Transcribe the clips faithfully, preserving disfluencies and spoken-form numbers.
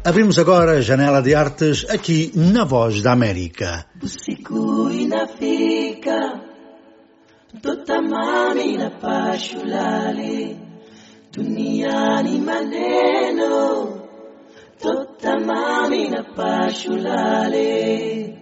Abrimos agora a janela de artes aqui na Voz da América. Usiku inafika, tutamani na pashulale, duniani maneno, tutamani na pashulale.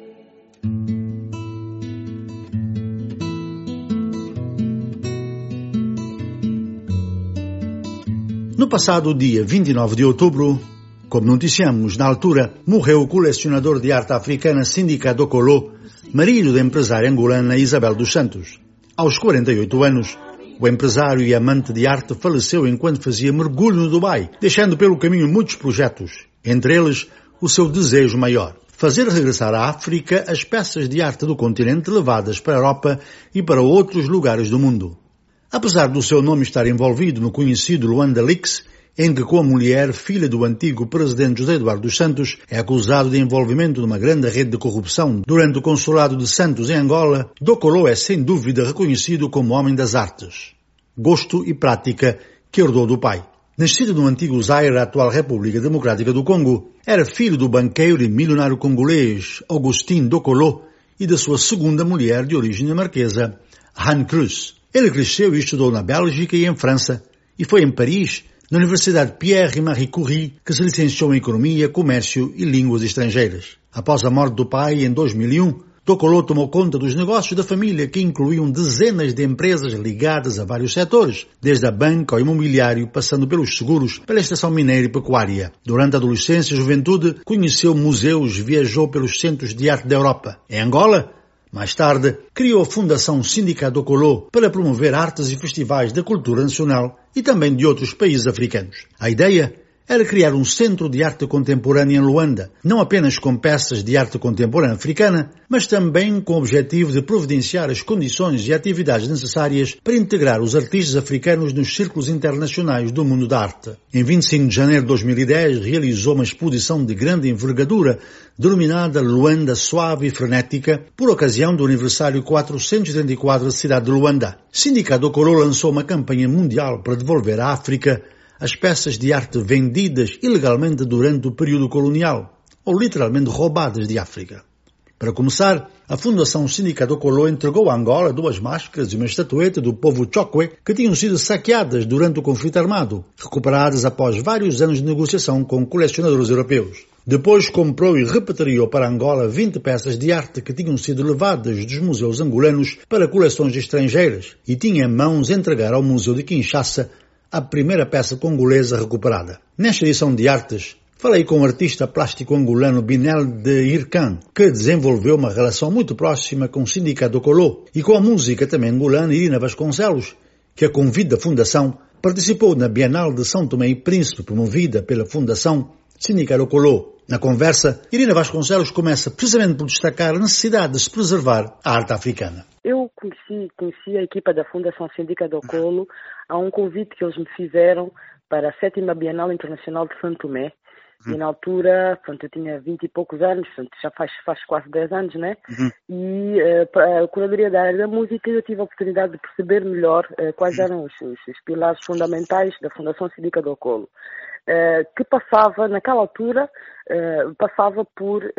No passado dia vinte e nove de outubro, como noticiamos na altura, morreu o colecionador de arte africana Sindika Dokolo, marido da empresária angolana Isabel dos Santos. Aos quarenta e oito anos, o empresário e amante de arte faleceu enquanto fazia mergulho no Dubai, deixando pelo caminho muitos projetos, entre eles o seu desejo maior: fazer regressar à África as peças de arte do continente levadas para a Europa e para outros lugares do mundo. Apesar do seu nome estar envolvido no conhecido Luanda Leaks, em que com a mulher, filha do antigo presidente José Eduardo dos Santos, é acusado de envolvimento numa grande rede de corrupção durante o consulado de Santos em Angola, Dokolo é sem dúvida reconhecido como homem das artes, gosto e prática que herdou do pai. Nascido no antigo Zaire, a atual República Democrática do Congo, era filho do banqueiro e milionário congolês Augustin Dokolo e da sua segunda mulher de origem dinamarquesa, Anne Cruz. Ele cresceu e estudou na Bélgica e em França, e foi em Paris, na Universidade Pierre e Marie Curie, que se licenciou em Economia, Comércio e Línguas Estrangeiras. Após a morte do pai, em dois mil e um, Dokolo tomou conta dos negócios da família, que incluíam dezenas de empresas ligadas a vários setores, desde a banca ao imobiliário, passando pelos seguros, pela extração mineira e pecuária. Durante a adolescência e juventude, conheceu museus e viajou pelos centros de arte da Europa. Em Angola, mais tarde, criou a Fundação Sindika Dokolo para promover artes e festivais da cultura nacional e também de outros países africanos. A ideia era criar um centro de arte contemporânea em Luanda, não apenas com peças de arte contemporânea africana, mas também com o objetivo de providenciar as condições e atividades necessárias para integrar os artistas africanos nos círculos internacionais do mundo da arte. Em vinte e cinco de janeiro de dois mil e dez, realizou uma exposição de grande envergadura, denominada Luanda Suave e Frenética, por ocasião do aniversário quatrocentos e trinta e quatro da cidade de Luanda. Sindika Dokolo lançou uma campanha mundial para devolver à África as peças de arte vendidas ilegalmente durante o período colonial, ou literalmente roubadas de África. Para começar, a Fundação Sindika Dokolo entregou a Angola duas máscaras e uma estatueta do povo Chokwe que tinham sido saqueadas durante o conflito armado, recuperadas após vários anos de negociação com colecionadores europeus. Depois comprou e repatriou para Angola vinte peças de arte que tinham sido levadas dos museus angolanos para coleções estrangeiras e tinha em mãos entregar ao Museu de Kinshasa a primeira peça congolesa recuperada. Nesta edição de artes, falei com o artista plástico angolano Binel de Irkan, que desenvolveu uma relação muito próxima com Sindika Dokolo, e com a música também angolana Irina Vasconcelos, que a convite da Fundação participou na Bienal de São Tomé e Príncipe, promovida pela Fundação Sindika Dokolo. Na conversa, Irina Vasconcelos começa precisamente por destacar a necessidade de se preservar a arte africana. Eu conheci, conheci a equipa da Fundação Sindika Dokolo a um convite que eles me fizeram para a sétima Bienal Internacional de São Tomé. Uhum. E na altura, pronto, eu tinha vinte e poucos anos, portanto, já faz, faz quase dez anos, né? Uhum. E uh, para a curadoria da área da música eu tive a oportunidade de perceber melhor uh, quais eram os, os, os pilares fundamentais da Fundação Sindika Dokolo. Uh, que passava, naquela altura, uh, passava por uh,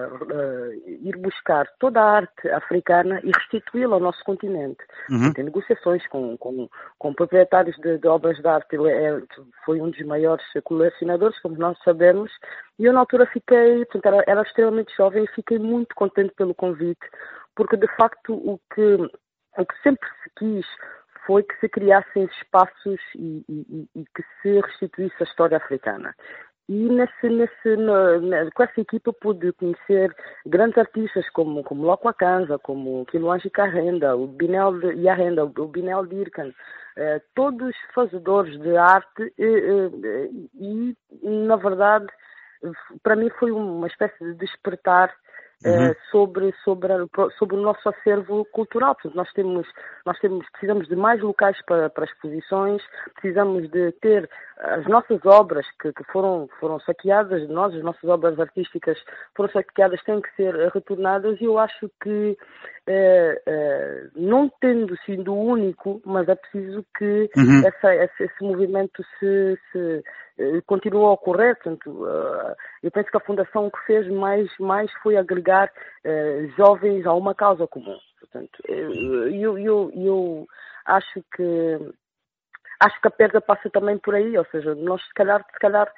uh, ir buscar toda a arte africana e restituí-la ao nosso continente. Uhum. Tem negociações com, com, com proprietários de, de obras de arte. Ele é, foi um dos maiores colecionadores, como nós sabemos, e eu na altura fiquei, portanto, era, era extremamente jovem e fiquei muito contente pelo convite, porque de facto o que, o que sempre se quis foi que se criassem espaços e, e, e que se restituísse a história africana. E nesse, nesse, no, na, com essa equipa pude conhecer grandes artistas como, como Loko Akanza, como Kiluanji Karenda, o Binel de Yarenda, o Binel de Irkan, eh, todos fazedores de arte eh, eh, e, na verdade, para mim foi uma espécie de despertar Uhum. Uh, sobre, sobre, a, sobre o nosso acervo cultural. Portanto, nós temos, nós temos, precisamos de mais locais para, para exposições, precisamos de ter as nossas obras que, que foram, foram saqueadas, nós, as nossas obras artísticas foram saqueadas, têm que ser retornadas, e eu acho que uh, uh, não tendo sido o único, mas é preciso que uhum. essa, esse, esse movimento se, se continua a ocorrer. Portanto, eu penso que a Fundação o que fez mais, mais foi agregar jovens a uma causa comum. Portanto, eu, eu, eu acho que acho que a perda passa também por aí, ou seja, nós se calhar, se calhar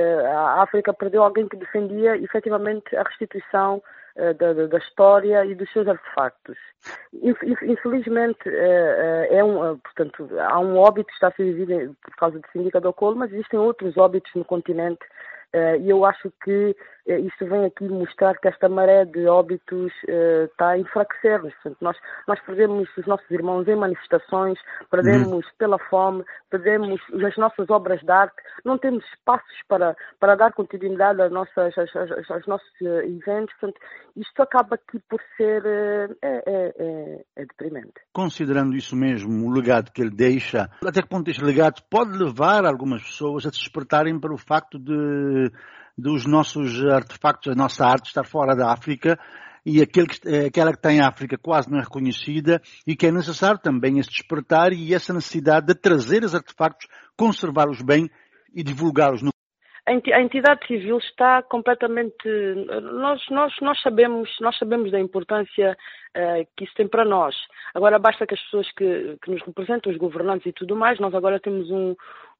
a África perdeu alguém que defendia efetivamente a restituição Da, da, da história e dos seus artefactos. Infelizmente, é um, portanto, há um óbito que está a ser vivido por causa de Síndica do Colo, mas existem outros óbitos no continente e eu acho que isto vem aqui mostrar que esta maré de óbitos está a enfraquecer-nos. Portanto, nós, nós perdemos os nossos irmãos em manifestações, perdemos uhum. pela fome, perdemos as nossas obras de arte, não temos espaços para, para dar continuidade aos nossos, aos, aos nossos eventos. Portanto, isto acaba aqui por ser é, é, é, é deprimente. Considerando isso mesmo, o legado que ele deixa, até que ponto este legado pode levar algumas pessoas a se despertarem para o facto de dos nossos artefactos, a nossa arte estar fora da África e aquele que, aquela que tem a África quase não é reconhecida e que é necessário também esse despertar e essa necessidade de trazer os artefactos, conservá-los bem e divulgá-los no a entidade civil está completamente... Nós, nós, nós, sabemos, nós sabemos da importância uh, que isso tem para nós. Agora basta que as pessoas que, que nos representam, os governantes e tudo mais, nós agora temos um,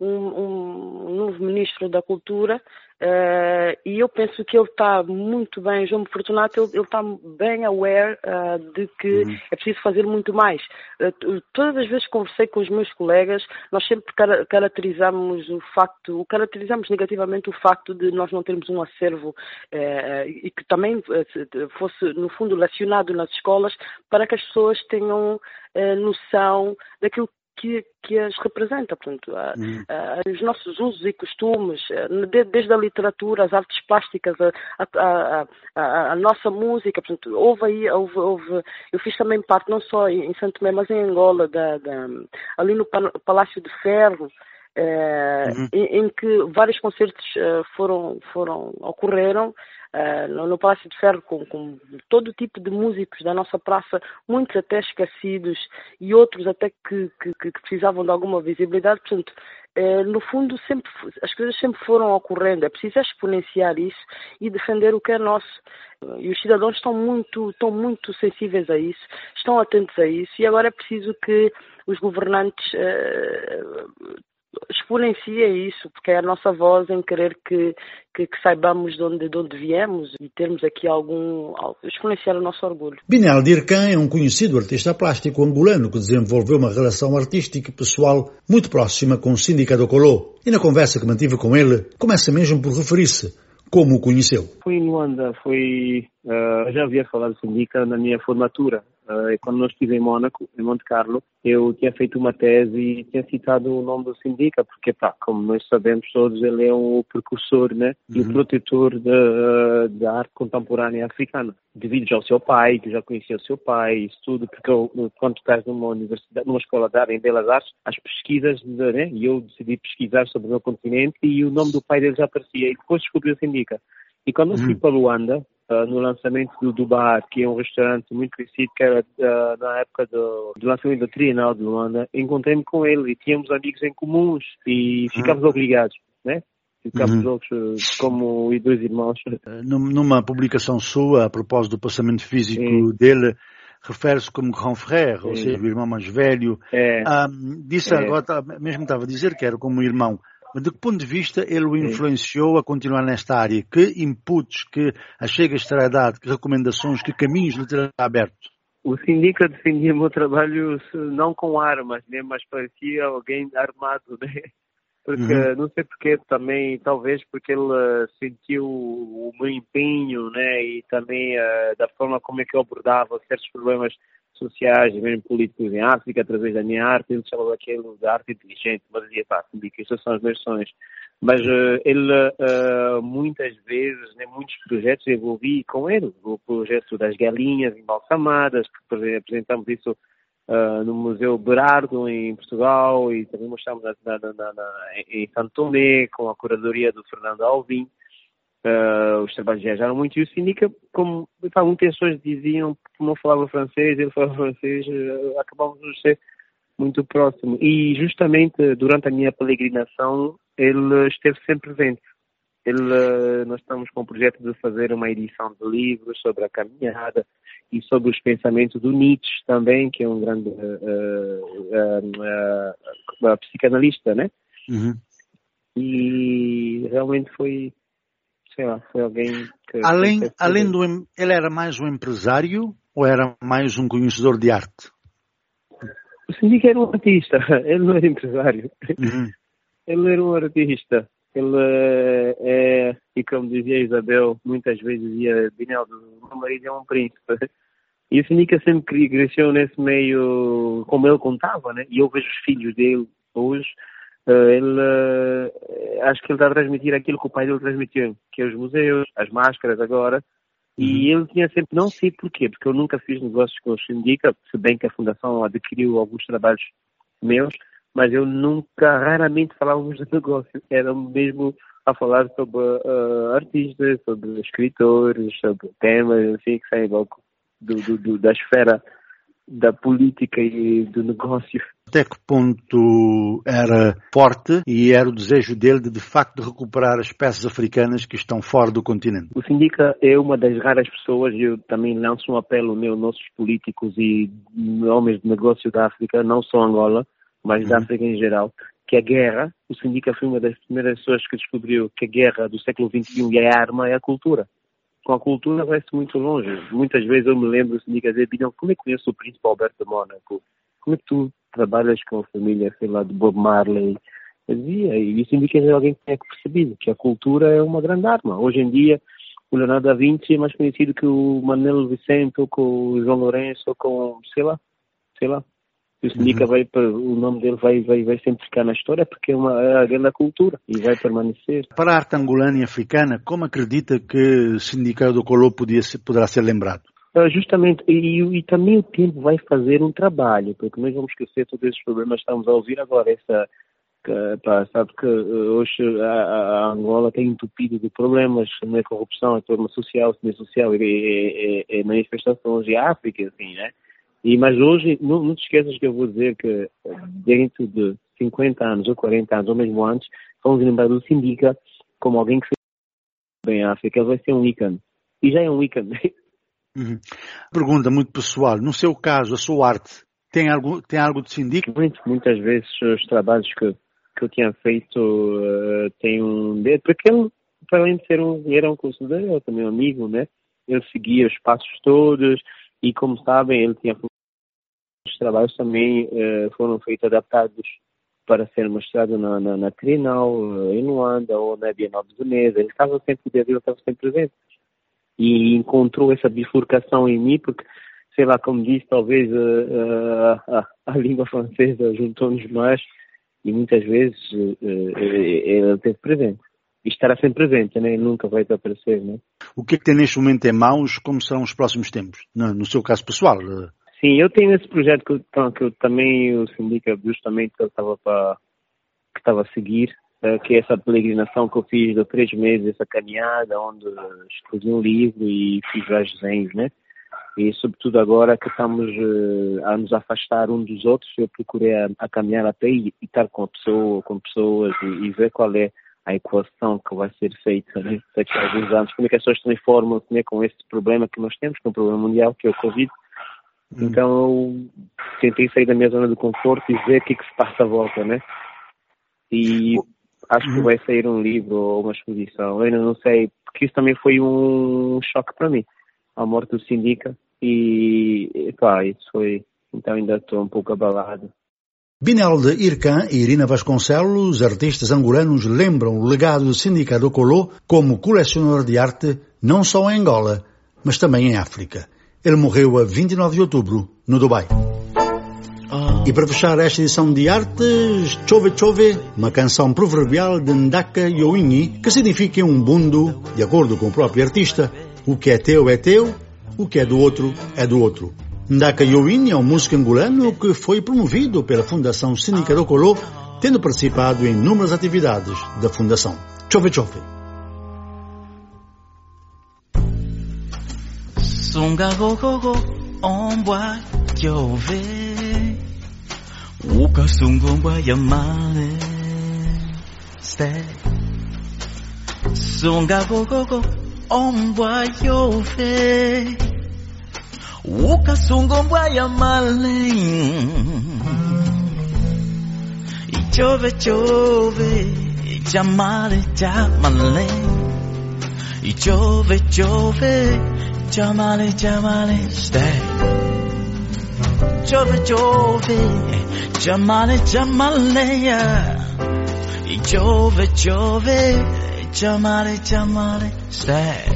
um, um novo Ministro da Cultura uh, e eu penso que ele está muito bem, João Fortunato, ele, ele está bem aware uh, de que uhum. é preciso fazer muito mais. Uh, todas as vezes que conversei com os meus colegas, nós sempre car- caracterizamos o facto, caracterizamos negativamente o facto de nós não termos um acervo eh, e que também eh, fosse, no fundo, lecionado nas escolas para que as pessoas tenham eh, noção daquilo que, que as representa. Portanto, a, a, os nossos usos e costumes, de, desde a literatura, as artes plásticas, a, a, a, a nossa música. Portanto, houve aí, houve, houve, eu fiz também parte, não só em Santo Tomé, mas em Angola, da, da, ali no Palácio de Ferro, Uh, uhum. em, em que vários concertos uh, foram, foram, ocorreram uh, no, no Palácio de Ferro com, com todo tipo de músicos da nossa praça, muitos até esquecidos e outros até que, que, que precisavam de alguma visibilidade. Portanto, uh, no fundo sempre, as coisas sempre foram ocorrendo, é preciso exponenciar isso e defender o que é nosso. E os cidadãos estão muito, estão muito sensíveis a isso, estão atentos a isso e agora é preciso que os governantes uh, exponencia isso, porque é a nossa voz em querer que, que, que saibamos de onde, de onde viemos e termos aqui algum, exponenciar o nosso orgulho. Binel Dirkan é um conhecido artista plástico angolano que desenvolveu uma relação artística e pessoal muito próxima com Síndica do Colo. E na conversa que mantive com ele, começa mesmo por referir-se como o conheceu. Fui em Luanda, fui, uh, já havia falado de Síndica na minha formatura. Uh, quando eu estive em Mônaco, em Monte Carlo, eu tinha feito uma tese e tinha citado o nome do Síndica, porque, pá, como nós sabemos todos, ele é o precursor, né, uhum. e o protetor da arte contemporânea africana. Devido ao seu pai, que já conhecia o seu pai, isso tudo, porque eu, quando estás numa universidade, numa escola de arte em Belas Artes, as pesquisas, né, e eu decidi pesquisar sobre o meu continente e o nome do pai dele já aparecia, e depois descobri o Síndica. E quando eu fui para Luanda, Uh, no lançamento do Dubar, que é um restaurante muito conhecido, que era uh, na época do, do lançamento da Trienal de Luanda, encontrei-me com ele e tínhamos amigos em comuns e ficámos uhum. obrigados, né? Ficámos uhum. outros como dois irmãos. Numa publicação sua, a propósito do passamento físico Sim. dele, refere-se como grand frère, Sim. ou seja, o irmão mais velho. É. Ah, disse é. agora, mesmo estava a dizer que era como irmão. Mas de que ponto de vista ele o influenciou a continuar nesta área? Que inputs, que achegas terá dado, que recomendações, que caminhos lhe terá aberto? O Síndica defendia o meu trabalho não com armas, né, mas parecia alguém armado, né? Porque, uhum. não sei porquê, também, talvez porque ele uh, sentiu o meu empenho, né, e também uh, da forma como é que eu abordava certos problemas sociais e mesmo políticos em África, através da minha arte. Ele chamava aquilo de arte inteligente, mas dizia, pá, Síndica, estas são as minhas sonhos. Mas uh, ele, uh, muitas vezes, né, muitos projetos eu envolvi com ele. O projeto das galinhas embalsamadas, que apresentamos isso uh, no Museu Berardo, em Portugal, e também mostramos na, na, na, na, em Santo Tomé, com a curadoria do Fernando Alvim. Uh, os trabalhos viajaram muito e o Síndica, como muitas pessoas diziam que não falava francês, ele falava francês, uh, acabamos de ser muito próximo. E justamente durante a minha peregrinação, ele esteve sempre presente. Ele, nós estamos com o projeto de fazer uma edição de livros sobre a caminhada e sobre os pensamentos do Nietzsche também, que é um grande uh, uh, uh, uh, psicanalista, né? Uhum. E realmente foi, sei lá, foi alguém que... Além, além do... Ele era mais um empresário ou era mais um conhecedor de arte? O Sindica era um artista, ele não era empresário. Uhum. Ele era um artista. Ele é, e como dizia a Isabel, muitas vezes dizia, Binaldo, o meu marido é um príncipe. E o Sindica sempre cresceu nesse meio, como ele contava, né? E eu vejo os filhos dele hoje, ele, acho que ele está a transmitir aquilo que o pai dele transmitiu, que é os museus, as máscaras agora. E ele tinha sempre, não sei porquê, porque eu nunca fiz negócios com o Sindica, se bem que a Fundação adquiriu alguns trabalhos meus, mas eu nunca, raramente falávamos de negócio. Era mesmo a falar sobre uh, artistas, sobre escritores, sobre temas, assim, que saem logo do, do, do, da esfera da política e do negócio. Até que ponto era forte e era o desejo dele de, de facto, de recuperar as espécies africanas que estão fora do continente? O Sindica é uma das raras pessoas, e eu também lanço um apelo aos nossos políticos e homens de negócio da África, não só Angola, mas da África em geral, que a guerra, o Sindica foi uma das primeiras pessoas que descobriu que a guerra do século vinte e um e a arma é a cultura. Com a cultura vai-se muito longe. Muitas vezes eu me lembro do Sindica dizer, Bidão, como é que conheço o príncipe Alberto de Mónaco? Como é que tu trabalhas com a família, sei lá, de Bob Marley? Eu dizia, e o Sindica é alguém que tem percebido que a cultura é uma grande arma. Hoje em dia, o Leonardo da Vinci é mais conhecido que o Manuel Vicente, ou com o João Lourenço, ou com, sei lá, sei lá. O Sindica uhum. vai, o nome dele vai, vai, vai sempre ficar na história porque é uma é a grande cultura e vai permanecer. Para a arte angolana e africana, como acredita que o Sindica do Colo podia ser, poderá ser lembrado? Uh, justamente, e, e também o tempo vai fazer um trabalho, porque nós vamos esquecer todos esses problemas que estamos a ouvir agora. Essa, que, pá, sabe que uh, hoje a, a Angola tem entupido de problemas, não é corrupção, é problema social, não é social, é, é, é manifestações e a África, assim, né? E, mas hoje, não, não te esqueças que eu vou dizer que dentro de cinquenta anos ou quarenta anos, ou mesmo antes, vamos lembrar do Sindica como alguém que fez bem a África. Ele vai ser um ícone. E já é um ícone. Uhum. Pergunta muito pessoal. No seu caso, a sua arte tem algo, tem algo de Sindica? Muito, muitas vezes os trabalhos que, que eu tinha feito uh, têm um... Porque ele, para além de ser um, era um conselheiro, ele também um amigo, né? Ele seguia os passos todos e, como sabem, ele tinha... Os trabalhos também uh, foram feitos adaptados para ser mostrado na, na, na Trienal, uh, em Luanda ou na Bienal de Veneza. Ele estava sempre, ele estava sempre presente. E encontrou essa bifurcação em mim, porque, sei lá, como disse, talvez uh, uh, a, a língua francesa juntou-nos mais e muitas vezes uh, uh, ele esteve presente. E estará sempre presente, né? Ele nunca vai desaparecer, né? O que é que tem neste momento em mãos? Como serão os próximos tempos? No, no seu caso pessoal? Uh... Sim, eu tenho esse projeto que eu, que eu também, o Sindica, justamente, que eu estava para, que estava a seguir, uh, que é essa peregrinação que eu fiz de três meses, essa caminhada, onde escrevi um livro e fiz vários desenhos, né? E, sobretudo, agora que estamos uh, a nos afastar um dos outros, eu procurei a, a caminhar até e, e estar com a pessoa, com pessoas e, e ver qual é a equação que vai ser feita, né? Daqui a alguns anos, como é que as pessoas transformam, né, com esse problema que nós temos, que é um problema mundial, que é o Covid. Então eu tentei sair da minha zona de conforto e ver o que, que se passa à volta, né? E acho que vai sair um livro ou uma exposição. Eu ainda não sei, porque isso também foi um choque para mim, a morte do Sindica. E, pá, isso foi... Então ainda estou um pouco abalado. Binaldo Irkan e Irina Vasconcelos, artistas angolanos, lembram o legado do Sindica do Colo como colecionador de arte, não só em Angola, mas também em África. Ele morreu a vinte e nove de outubro, no Dubai. Oh. E para fechar esta edição de Artes, Chove Chove, uma canção proverbial de Ndaka Yowini, que significa um bundo, de acordo com o próprio artista. O que é teu é teu, o que é do outro é do outro. Ndaka Yowini é um músico angolano que foi promovido pela Fundação Sindica do Colo, tendo participado em inúmeras atividades da Fundação. Chove Chove. Sunga go go go, on boit Yové. ukasungumba ya male stay sunga gogogo ombwa yove ukasungumba ya male ichove chove jamale jamale ichove chove jamale jamale stay chove chove jamale jamale ya chove chove jamale jamale stay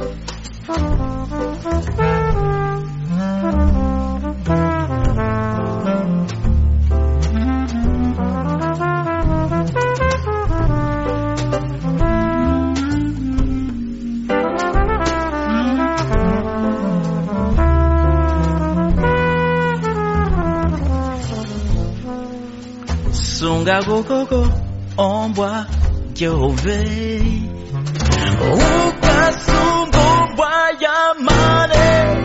sunga gogogo ombwa jove ukasungumbwa ya mare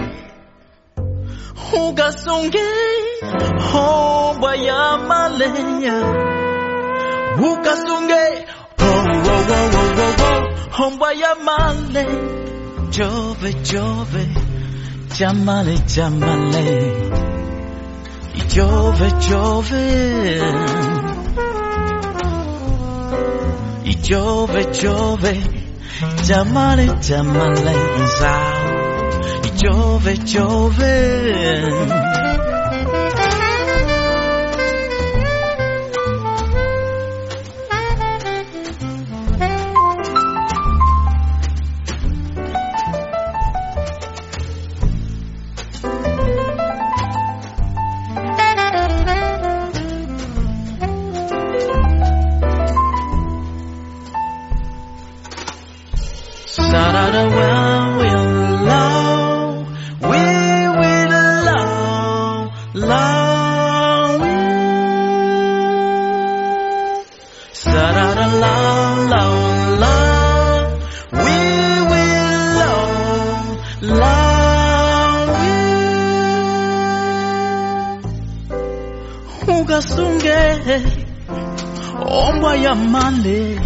ukasunge ombwa ya maleya ukasunge oh oh oh oh oh ombwa ya male jove jove jamale jamale jove jove Jove, Jove, jamale, jamale, zao. Jove, Jove. Sarada well we'll love, we will love, love we. Sarada love, love, love, we will love, love we. Ugasunge, ombwa ya male.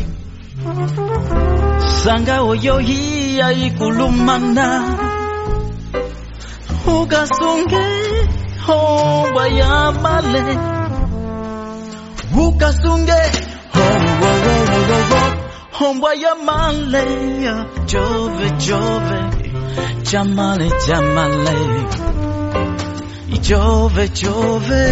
Sanga oyohi ya ikulumana ukasunge ombwa ya male ukasunge ombwa ya male jove jove jamale jamale jove jove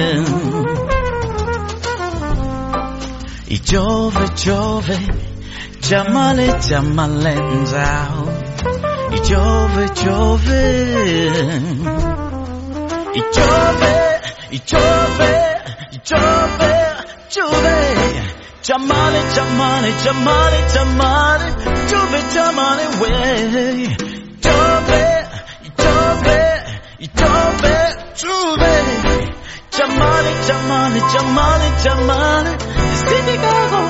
jove jove jamale jamale zao Jove Jove Jove Jove Jove Jove jamale jamale jamale jamale Jove jamale way Jove Jove Jove Jove jamale jamale jamale jamale Significago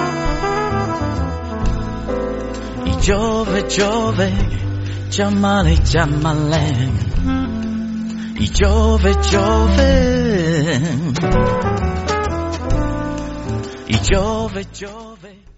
Jove, Jove, jamale, jamale. Jove, Jove. Jove, Jove.